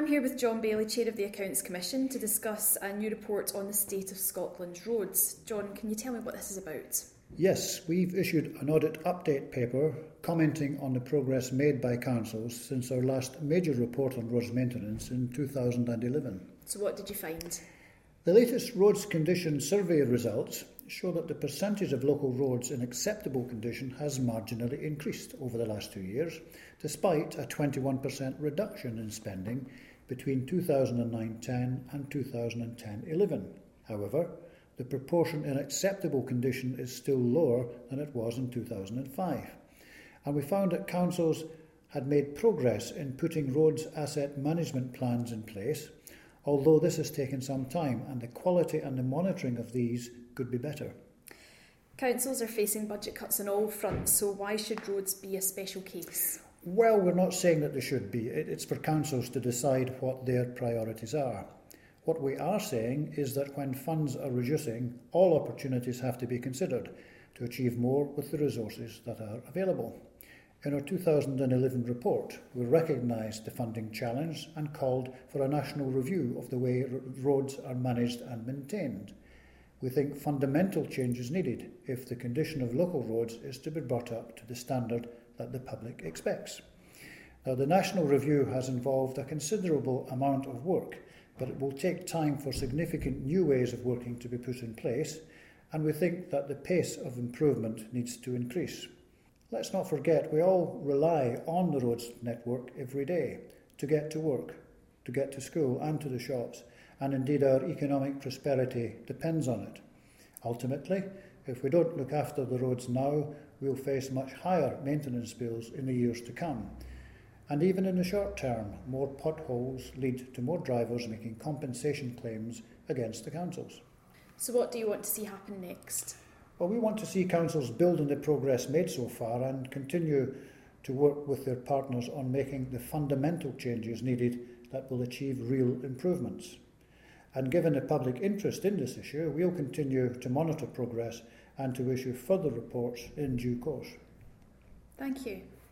I'm here with John Bailey, Chair of the Accounts Commission, to discuss a new report on the state of Scotland's roads. John, can you tell me what this is about? Yes, we've issued an audit update paper commenting on the progress made by councils since our last major report on roads maintenance in 2011. So what did you find? The latest roads condition survey results show that the percentage of local roads in acceptable condition has marginally increased over the last 2 years, despite a 21% reduction in spending between 2009-10 and 2010-11. However, the proportion in acceptable condition is still lower than it was in 2005. And we found that councils had made progress in putting roads asset management plans in place, although this has taken some time and the quality and the monitoring of these could be better. Councils are facing budget cuts on all fronts, so why should roads be a special case? Well, we're not saying that they should be. It's for councils to decide what their priorities are. What we are saying is that when funds are reducing, all opportunities have to be considered to achieve more with the resources that are available. In our 2011 report, we recognised the funding challenge and called for a national review of the way roads are managed and maintained. We think fundamental change is needed if the condition of local roads is to be brought up to the standard that the public expects. Now, the national review has involved a considerable amount of work, but it will take time for significant new ways of working to be put in place, and we think that the pace of improvement needs to increase. Let's not forget we all rely on the roads network every day to get to work, to get to school and to the shops, and indeed our economic prosperity depends on it. Ultimately, if we don't look after the roads now, we'll face much higher maintenance bills in the years to come. And even in the short term, more potholes lead to more drivers making compensation claims against the councils. So what do you want to see happen next? Well, we want to see councils build on the progress made so far and continue to work with their partners on making the fundamental changes needed that will achieve real improvements. And given the public interest in this issue, we'll continue to monitor progress and to issue further reports in due course. Thank you.